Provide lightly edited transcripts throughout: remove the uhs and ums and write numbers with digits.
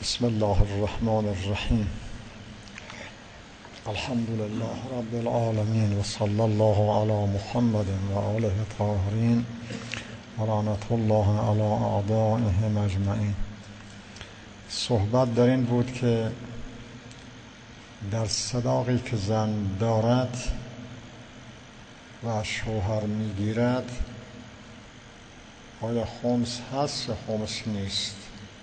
بسم الله الرحمن الرحیم. الحمد لله رب العالمین و صلی الله علی محمد و آله الطاهرین و لعنت الله علی اعدائهم اجمعین. صحبت در این بود که در صداقی که زن دارد و شوهر میگیرد آیا خمس هست یا خمس نیست؟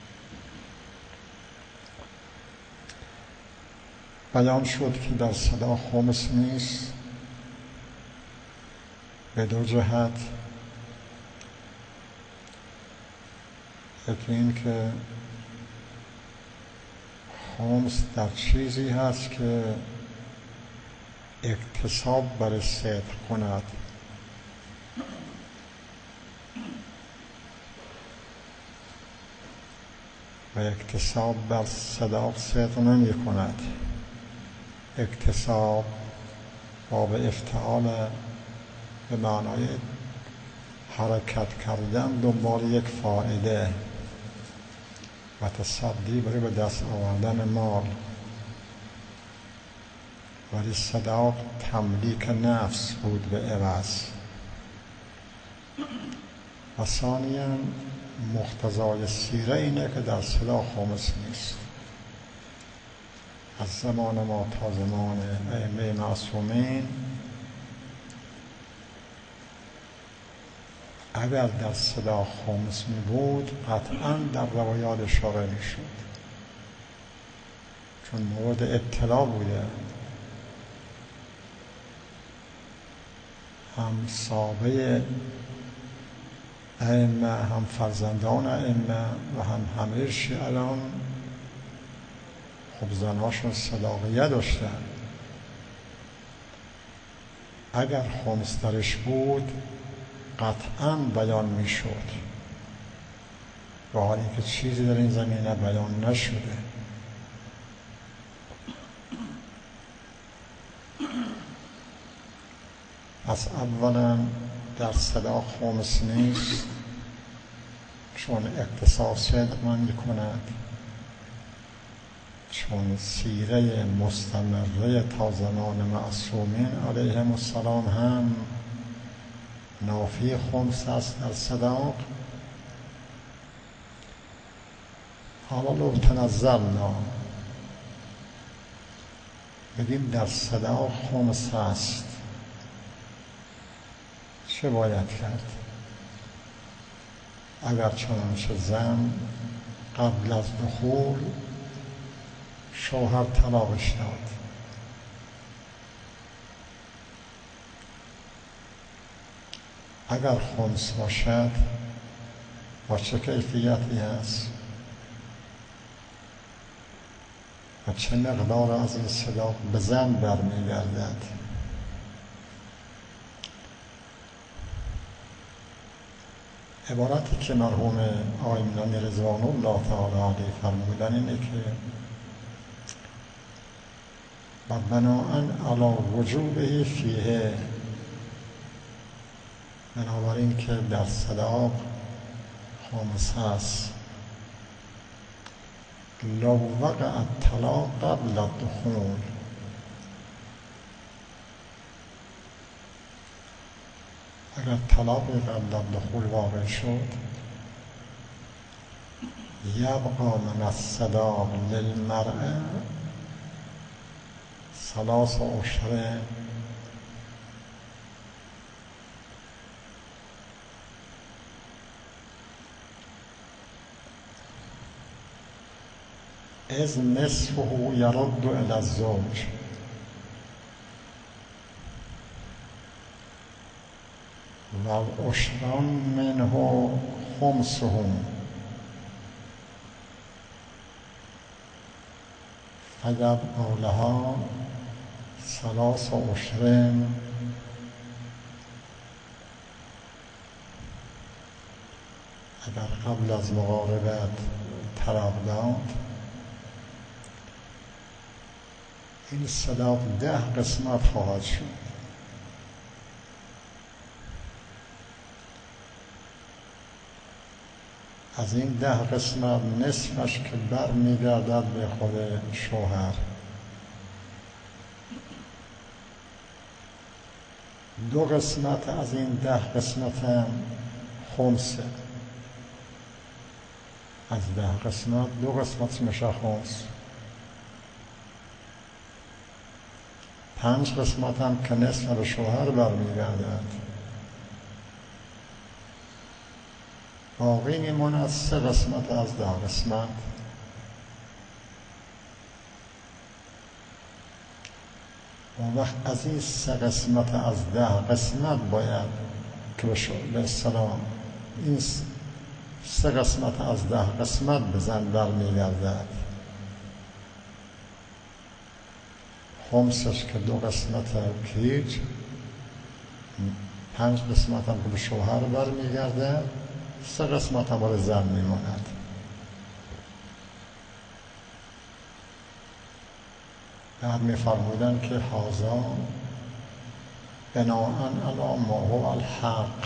بیان شد که در صدا خمس نیست به دو جهت. یکی این که خمس در چیزی هست که اکتساب بر صدق کند و اکتساب بر صداق صدق نمی کند. اکتساب باب افتعال به معنای حرکت کردن دنبال یک فائده و تصدی برای به دست آوردن مال، ولی صداق تملیک نفس بود به عوض. و ثانیاً مقتضای سیره اینه که در صدا خمس نیست. از زمان ما تا زمان ائمه معصومین اگر در صدا خمس می بود قطعا در روایات اشاره می شد، چون مورد اطلاع بوده. هم صحابه ائمه، هم فرزندان ائمه و همه شیعیان خب زناشون صداقیه داشتن. اگر خمس درش بود قطعا بیان می شد، و حالی که چیزی در این زمینه بیان نشده. پس اولا در صدا خمس نیست چون اکتساب صدق نمی کند، چون سیره مستمره تا زمان معصومین علیهم السلام هم نافی خمس است در صداق. حالا لو تنزلنا بگیم در صداق خمس هست، چه باید کرد؟ اگر چنانچه زن قبل از دخول شوهر طلاقش داد، اگر خمس باشد با چه کیفیتی هست و چه مقدار از این صداق به زن برمیگردد؟ عبارتی که مرحوم آقای میلانی رضوان الله تعالی علیه فرمودن اینه که و بناءً علی وجوبه فیه، بنابراین که در صداق خمس هست، لو وقع الطلاق قبل الدخول، اگر طلاق قبل الدخول واقع شد، یبقى من الصداق للمرأة ثلاث اشهر از نصفه یرد الی الزوج و العشران منه خمسه فیبقی لها ثلاث اشهر اگر قبل از مقاربت طلاق داد، این صداق 10 قسمت خواهد شد. از این 10 قسمت نصفش که بر میگردد به خود شوهر. 2 قسمت از این 10 قسمت هم خمسه. از 10 قسمت 2 قسمت میشه خمس. 5 قسمت هم که نصف به شوهر برمیگردد. باقی میماند 3 قسمت از 10 قسمت. اون وقت از این 3 قسمت از 10 قسمت باید که به اصطلاح این 3 قسمت از 10 قسمت به زن برمیگردد. خمسش که 2 قسمت هیچ، 5 قسمت هم که به شوهر برمیگرده، 3 قسمت هم برای زن میماند. بعد می‌فرمودند که هذا بناء علی ما هو الحق،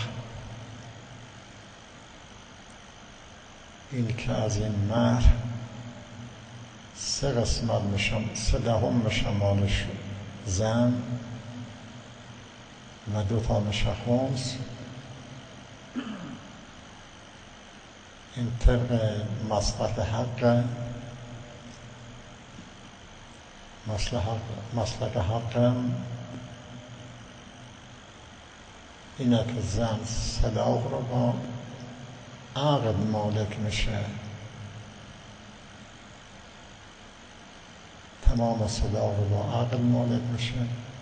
این که از این مهر 3 قسمت میشه، 3/10 میشه مال زن و 2 تا میشه خمس. این طبق مسلک حق، مسلک حقم اینه که زن صداق رو با عقد مالک میشه، تمام صداق رو با عقد مالک میشه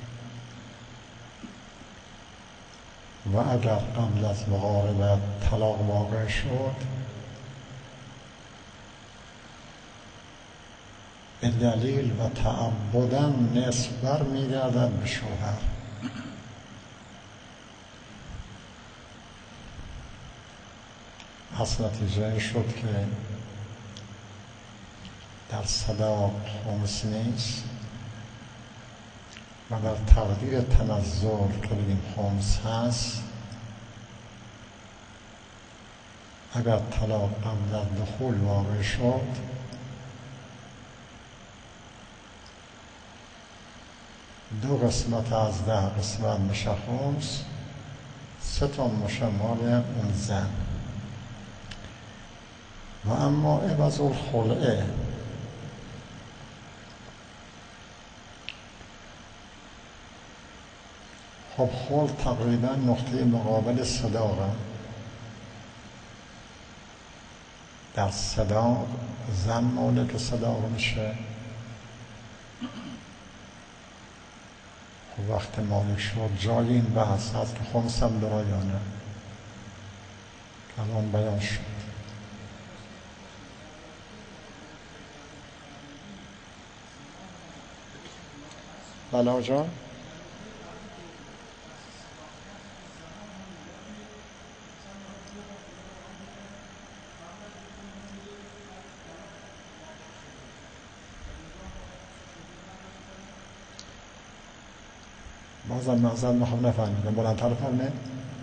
و اگر قبل از مقاربت طلاق واقع شد به دلیل و تعبداً نصف بر میگردد به شوهر. پس نتیجه شد که در صداق خمس نیست و در تقدیر تنزل که بگیم خمس هست. اگر طلاق قبل از دخول واقع شد دو قسمت از 10 قسمت میشه خمس، 3 تا میشه مال اون زن. و اما عوض الخلعه، خب خلع تقریبا نقطه مقابل صداقه. در صداق زن مالک صداق میشه، خب وقت مالک شد جای این بحث هست که خمس هم داره یا نه، الان بیان شد. بلا جان بازم معذرت میخوام نفهمیدم، بلندتر فرمایید.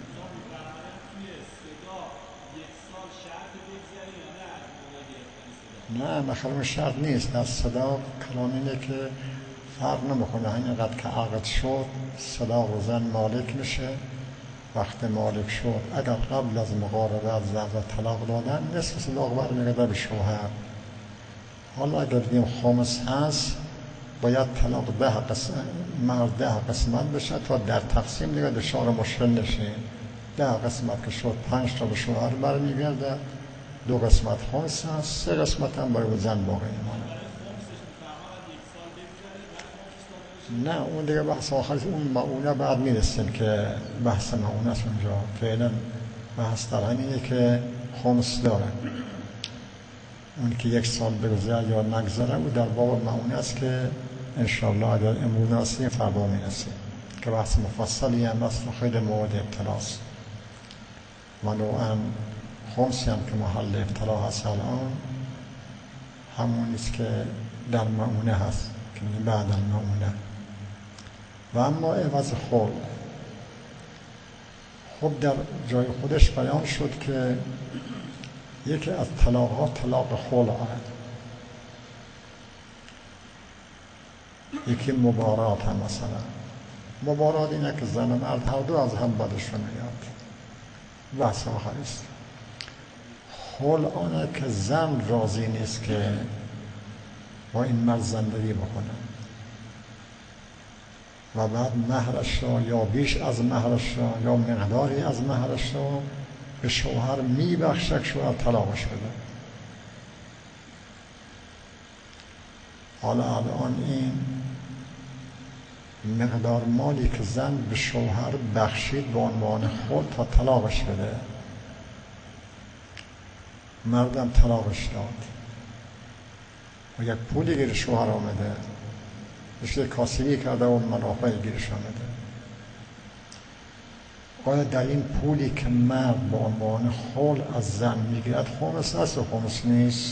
نه مثلا شرط نیست. در صداق کلام اینه که فرق نمیکنه، اینقدر که عقد شد صداق و زن مالک میشه. وقت مالک شد اگر قبل از مقاربت زن طلاق دادن نصف صداق برمیگرده به شوهر. حالا اگر بگیم خمس هست باید طلاق 10 قسمت، مرد 10 قسمت بشه تا در تقسیم دیگه دچار مشکل نشه. 10 قسمت که شد 5 تا به شوهر برمیگرده، 2 قسمت خمس هست، 3 قسمت هم برای زن باقی میمونه. نه اون دیگه بحث آخرش اون معونه بعد میرسیم که بحث معونه است. اونجا فعلا بحث در همینه که خمس داره، اون که 1 سال بگذره یا نگذره او در باب معونه است که انشاءالله اگر امروز نرسیم فردا میرسیم که بحث مفصلی هم است و خیلی مورد ابتلاست و نوعا خمسی هم که محل ابتلا هست الان همون است که در معونه هست که بعد المعونه. و اما عوض خلع، خب در جای خودش بیان شد که یکی از طلاق‌ها طلاق خلعه، یکی مبارات هم. مثلا مبارات اینه که زن و مرد هر دو از هم بدشون میاد، بحث آخر است. خلعانه که زن راضی نیست که با این مرد زندگی بکنه و بعد مهرش را یا بیش از مهرش را یا مقداری از مهرش را به شوهر میبخشه که شوهر طلاقش بده. حالا الان این مقدار مالی که زن به شوهر بخشید به عنوان خود تا طلاقش بده، مردم طلاقش داد و یک پولی گیر شوهر آمده، رشته کاسبی کرده و منافع گیرش آمده. آیا در این پولی که مرد به عنوان خلع از زن میگیرد خمس است و خمس نیست؟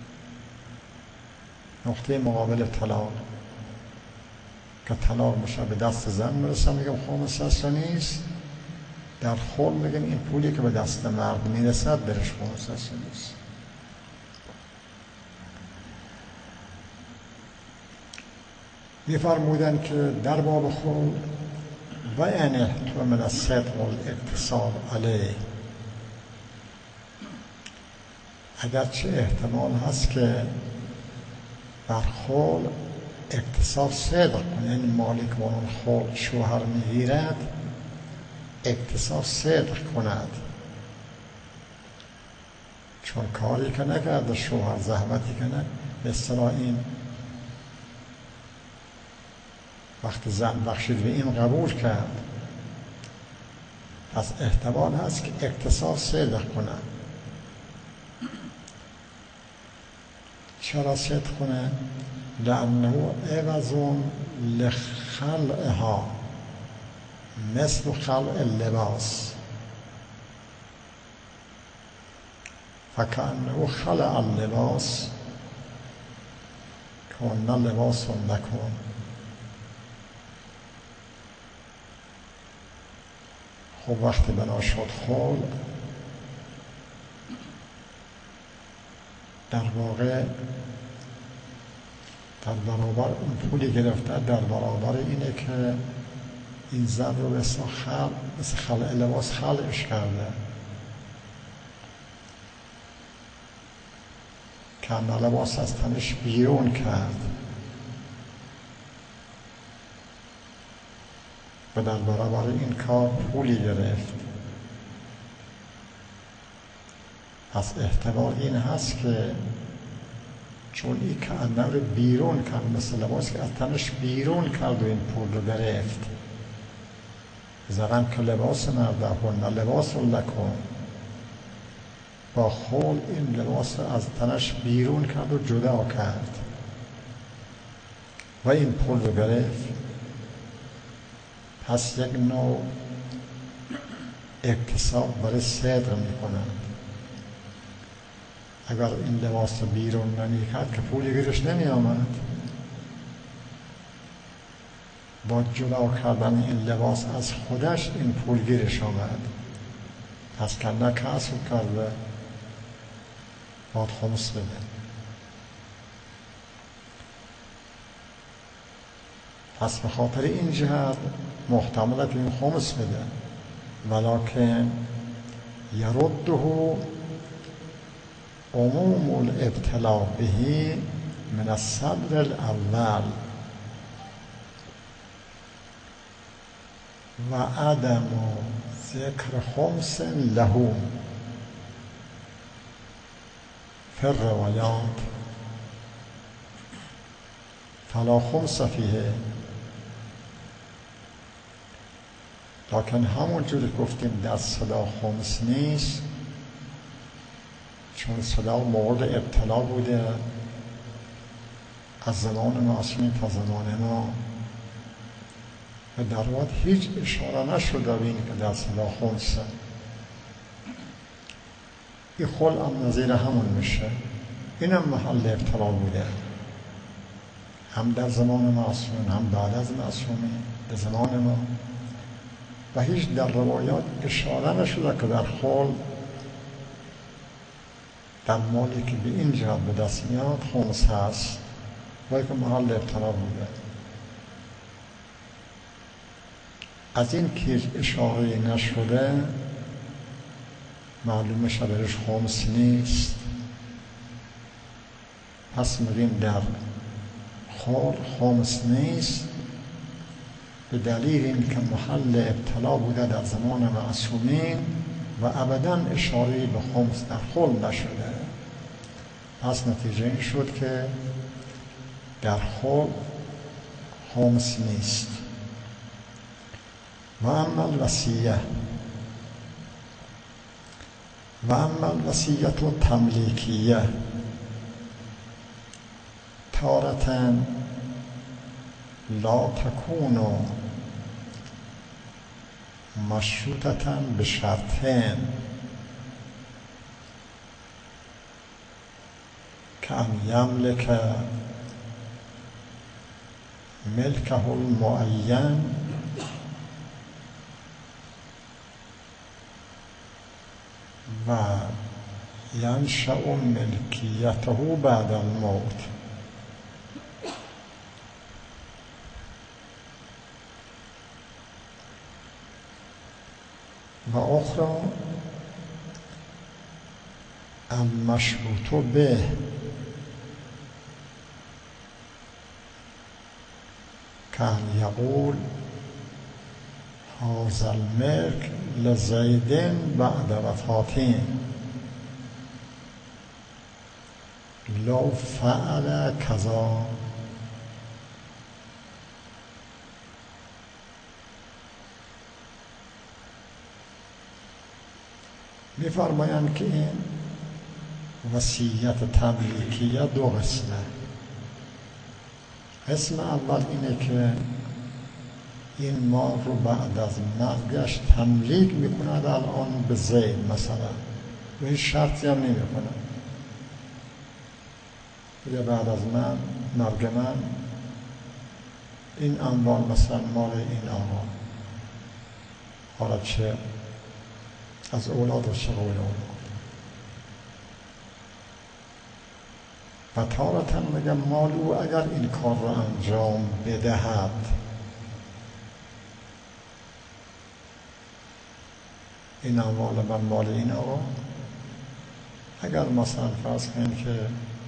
نقطه مقابل طلاق که طلاق میشه به دست زن میرسه میگم خمس است و نیست. در خلع میگم این پولی که به دست مرد میرسد درش خمس است و نیست. میفرمودن که در باب خلع و ان احتمل صدق الاتصال علیه، اگرچه احتمال هست که بر خلع اکتساب صدق کنه، یعنی مالک با اون خلع شوهر میگیرد اکتساب صدق کند، چون کاری که نکرده شوهر، زحمتی که نه، به اصطلاح این وقت زن بخشید به این قبول کرد، پس احتمال هست که اکتساب صدق کنه. چرا صدق کنه؟ لأنه عوض لخلعها مثل خلع اللباس، فکأنه خلع اللباس کان لباس لکم. خب وقتی بنا شد خلع، در واقع در برابر اون پولی گرفته، در برابر اینه که این زن رو مثل خلع لباس خلعش کرده، که لباس از تنش بیرون کرد و در برابر این کار پولی گرفت. پس احتمال این هست که چون این که انه رو بیرون کرد، مثل لباس که از تنش بیرون کرد و این پول رو گرفت، زرن که لباس مرده هن لباس لکم، با خلع این لباس رو از تنش بیرون کرد و جدا کرد و این پول رو گرفت. پس یک نوع اکتساب برای صدق می کنند. اگر این لباس رو بیرون نمی کرد که پولی گیرش نمی آمد، با جدا کردن این لباس از خودش این پول گیرش آمد، پس که نه کسب کرده باید خمس بده. پس به خاطر این جهت محتمله که این خمس بده، ولکن یرده عموم الابتلا به من الصدر الاول و عدم ذکر خمس له فی الروایات فلا خمس فیه. لکن همون جوری گفتیم در صدا خمس نیست، چون صدا مورد ابتلا بوده از زمان معصومین تا زمان ما و در واقع هیچ اشاره نشده به این که در صدا خمسه. این خلع هم نظیر همون میشه، این هم محل ابتلا بوده، هم در زمان معصومین هم بعد از معصومین در زمان ما، و هیچ در روایات اشاره نشده که در خلع در مالی که به این جهت به دست میاد خمس هست باید که محل ابتلا بوده. از این که اشاره نشده معلومه شبهش خمس نیست. پس میگیم در خور خمس نیست به دلیل این که محل ابتلا بوده در زمان معصومین و ابدا اشاره به خمس در خور نشده. پس نتیجه این شد که در خور خمس نیست. و اما الوصیه تملیکیه تارة لا تكون مشروطة بشرطين كأن يملك ملكه المعين و ينشأ ملكيته بعد الموت. و اخرى المشروط به كان يقول هذا الملك لزيد بعد وفاته لو فعل كذا. می‌فرمایند که این وصیت تملیکیه دو قسمه. قسم اول اینه که این مال رو بعد از مرگش تملیک میکند الان به زید مثلا و هیچ شرطی هم نمیکنه. یا بعد از مرگ من این اموال مثلا مال این آقا، حالا چه از اولاد و چه غیر اولاد. و تارة میگم مال او اگر این کار رو انجام بدهد این اموال من مال این آقا، اگر مثلا فرض کنیم که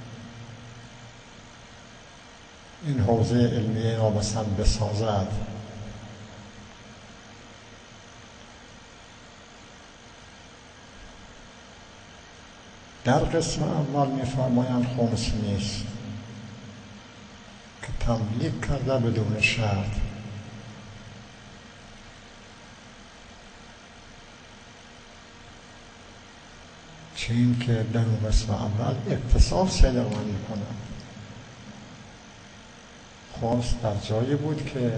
این حوزه علمیه را مثلا بسازد در قسم اول می‌فرمایند خمس نیست که تملیک کرده بدون شرط. چه این که در اون قسم اول اقتصاد صدقانی می‌کند. خمس در جایی بود که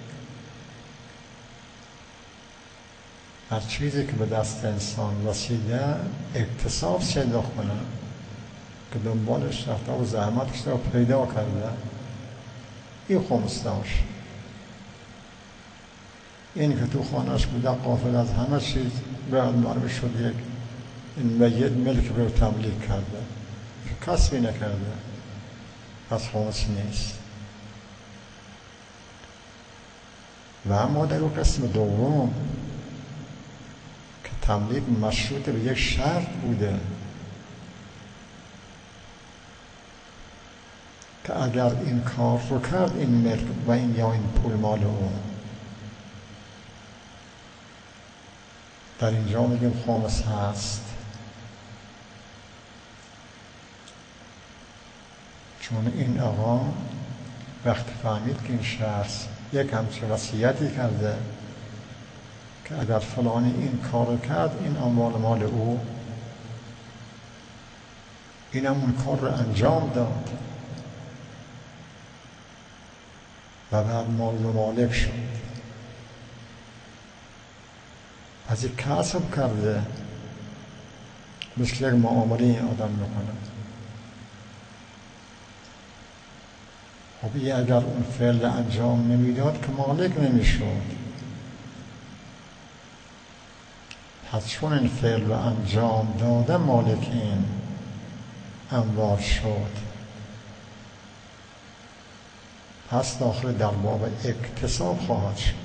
هر چیزی که به دست انسان رسیده اکتساب صدق کنه که دنبالش رفته و زحمت کشیده و پیدا کرده، این خمس داشت. این که تو خانهش بوده غافل از همه چیز باید معرفی شد یک این میت ملک رو تملیک کرده، کسبی نکرده، پس خمس نیست. و اما در اون قسم دوم که تملیک مشروط به یک شرط بوده که اگر این کار رو کرد این ملک و این یا این پول مال اون، در اینجا میگیم خمس هست. چون این آقا وقتی فهمید که این شخص یک همچه وصیتی کرده که اگر فلانی این کار کرد این اموال مال او، این هم اون کار رو انجام داد و بعد مال رو مالک شد. از این کسب کرده مثل یک معامله این آدم میکنه. خب این اگر اون فعل انجام نمیداد که مالک نمیشد. پس چون این فعل رو انجام داده مالک این، اموال شد. پس داخل در باب اکتساب خواهد شد.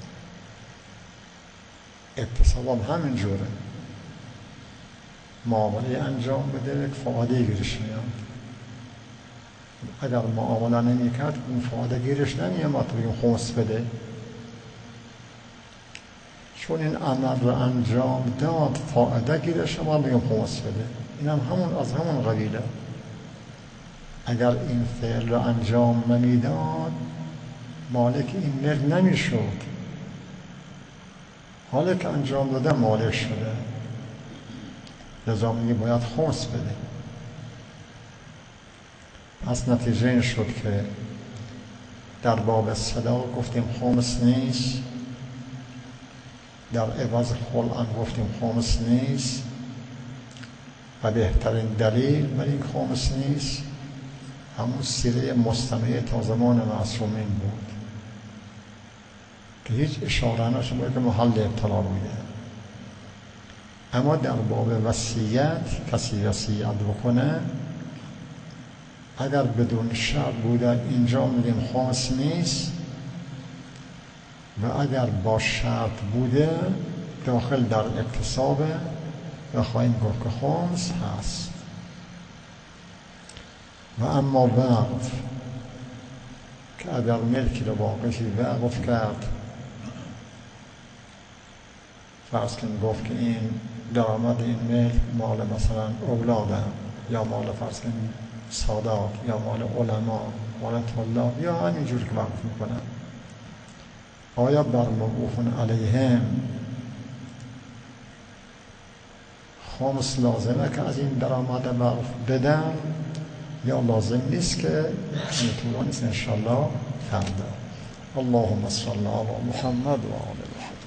اکتساب هم همین جوره، معامله انجام بده یک فایده گیرش میاد. اگر معامله نمی کرد اون فایده گیرش نمیاد تو بگیم خمس بده، چون این عمل رو انجام داد فایده گیرش ما بگیم خمس بده. این هم از همون قبیله. اگر این فعل رو انجام نمیداد مالک این ملک نمیشد، حالا که انجام داده مالک شده، لذا میگه باید خمس بده. پس نتیجه این شد که در باب صداق گفتیم خمس نیست، در عوض خلع گفتیم خمس نیست و بهترین دلیل بر این خمس نیست همون سیره مستمعه تا زمان معصومین بود که هیچ اشاره نشده باید که محل ابتلا بوده. اما در باب وصیت کسی وصیت بکنه اگر بدون شرط بوده اینجا میگیم خمس نیست، و اگر با شرط بوده داخل در اکتسابه و خواهیم گفت که خمس هست. و اما وقف که اگر ملکی رو واقعی وقف کرد، فرض کن گفت که این درآمد این ملک مال مثلا اولاده یا مال فرض کن سادات یا مال علما مال طلاب یا همینجور که وقف میکنن، آیا بر موقوف علیهم خمس لازمه که از این درآمد وقف بدن یا لازم نیست که طولانی است؟ انشالله فردا. اللهم صل علی محمد و آل محمد.